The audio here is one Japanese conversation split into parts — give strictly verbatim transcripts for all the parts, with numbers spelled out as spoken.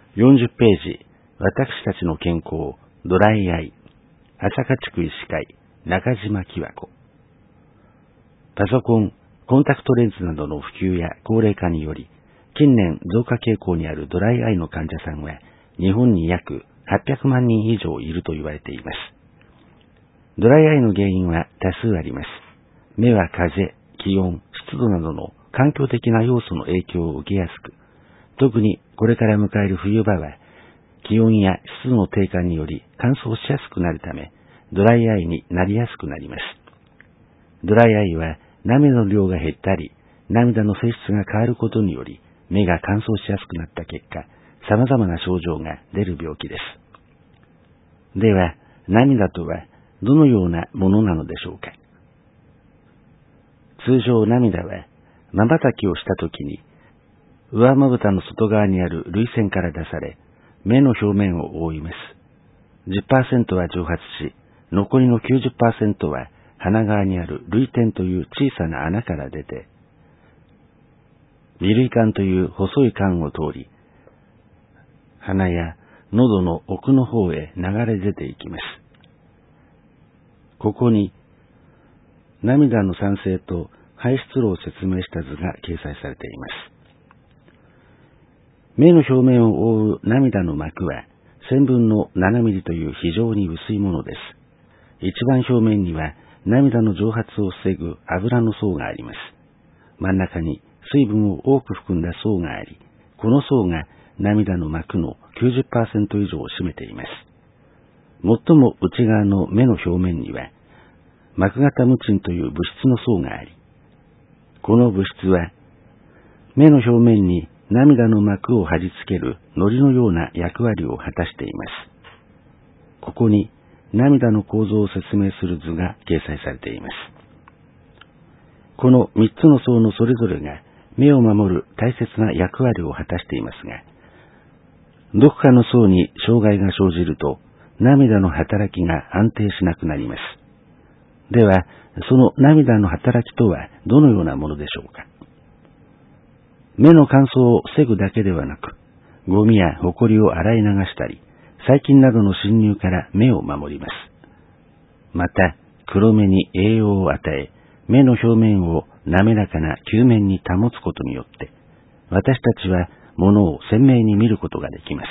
よんじゅっページ、私たちの健康、ドライアイ、朝霞地区医師会、中島喜和子。パソコン、コンタクトレンズなどの普及や高齢化により、近年増加傾向にあるドライアイの患者さんは、日本に約はっぴゃくまんにん以上いると言われています。ドライアイの原因は多数あります。目は風、気温、湿度などの環境的な要素の影響を受けやすく、特にこれから迎える冬場は、気温や湿度の低下により乾燥しやすくなるため、ドライアイになりやすくなります。ドライアイは涙の量が減ったり、涙の性質が変わることにより、目が乾燥しやすくなった結果、様々な症状が出る病気です。では、涙とはどのようなものなのでしょうか。通常涙は、瞬きをしたときに、上まぶたの外側にある涙腺から出され、目の表面を覆います。じゅっパーセント は蒸発し、残りの きゅうじゅっパーセント は鼻側にある涙点という小さな穴から出て、鼻涙管という細い管を通り、鼻や喉の奥の方へ流れ出ていきます。ここに、涙の酸性と排出路を説明した図が掲載されています。目の表面を覆う涙の膜はせんぶんのななミリという非常に薄いものです。一番表面には涙の蒸発を防ぐ油の層があります。真ん中に水分を多く含んだ層があり、この層が涙の膜の きゅうじゅっパーセント 以上を占めています。最も内側の目の表面には膜型ムチンという物質の層があり、この物質は目の表面に涙の膜を貼り付ける糊のような役割を果たしています。ここに涙の構造を説明する図が掲載されています。この三つの層のそれぞれが目を守る大切な役割を果たしていますが、どこかの層に障害が生じると涙の働きが安定しなくなります。では、その涙の働きとはどのようなものでしょうか。目の乾燥を防ぐだけではなく、ゴミやホコリを洗い流したり、細菌などの侵入から目を守ります。また、黒目に栄養を与え、目の表面を滑らかな球面に保つことによって、私たちは物を鮮明に見ることができます。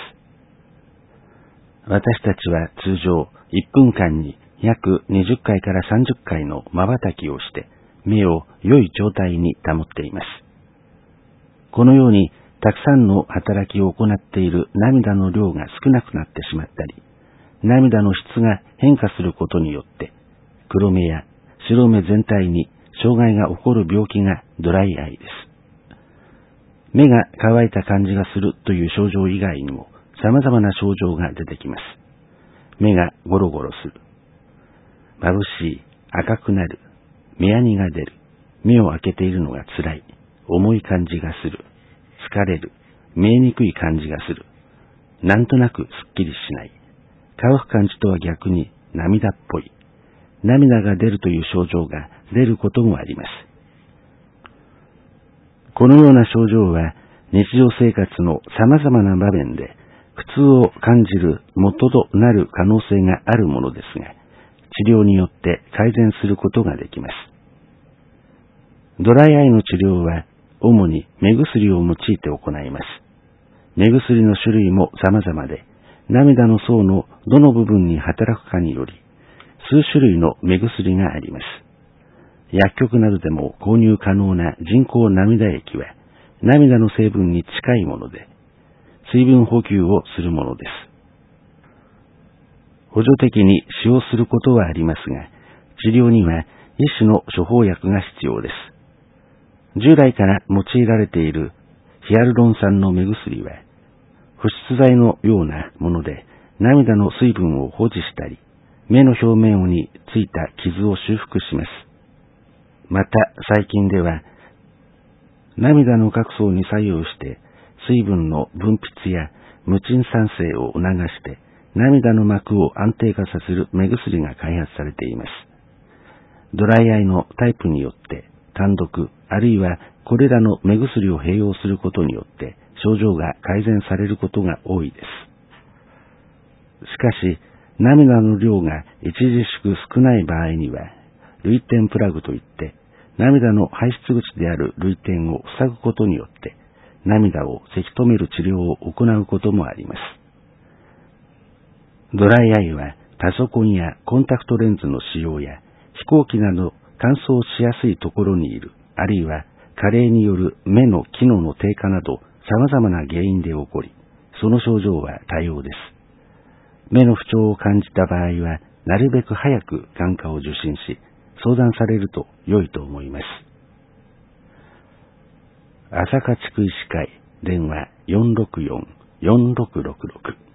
私たちは通常いっぷんかんに約にじゅっかいからさんじゅっかいの瞬きをして、目を良い状態に保っています。このようにたくさんの働きを行っている涙の量が少なくなってしまったり、涙の質が変化することによって、黒目や白目全体に障害が起こる病気がドライアイです。目が乾いた感じがするという症状以外にも様々な症状が出てきます。目がゴロゴロする。眩しい、赤くなる、目やにが出る、目を開けているのが辛い、重い感じがする、疲れる、見えにくい感じがする、なんとなくすっきりしない、乾く感じとは逆に涙っぽい、涙が出るという症状が出ることもあります。このような症状は日常生活の様々な場面で苦痛を感じる元となる可能性があるものですが、治療によって改善することができます。ドライアイの治療は主に目薬を用いて行います。目薬の種類も様々で、涙の層のどの部分に働くかにより、数種類の目薬があります。薬局などでも購入可能な人工涙液は、涙の成分に近いもので、水分補給をするものです。補助的に使用することはありますが、治療には医師の処方薬が必要です。従来から用いられているヒアルロン酸の目薬は、保湿剤のようなもので涙の水分を保持したり、目の表面についた傷を修復します。また最近では、涙の角層に作用して水分の分泌や無鎮酸性を促して涙の膜を安定化させる目薬が開発されています。ドライアイのタイプによって単独あるいはこれらの目薬を併用することによって症状が改善されることが多いです。しかし、涙の量が著しく少ない場合には、涙点プラグといって、涙の排出口である涙点を塞ぐことによって、涙をせき止める治療を行うこともあります。ドライアイは、パソコンやコンタクトレンズの使用や、飛行機など乾燥しやすいところにいる、あるいは加齢による目の機能の低下など様々な原因で起こり、その症状は多様です。目の不調を感じた場合は、なるべく早く眼科を受診し、相談されると良いと思います。朝霞地区医師会電話 よんろくよん よんろくろくろく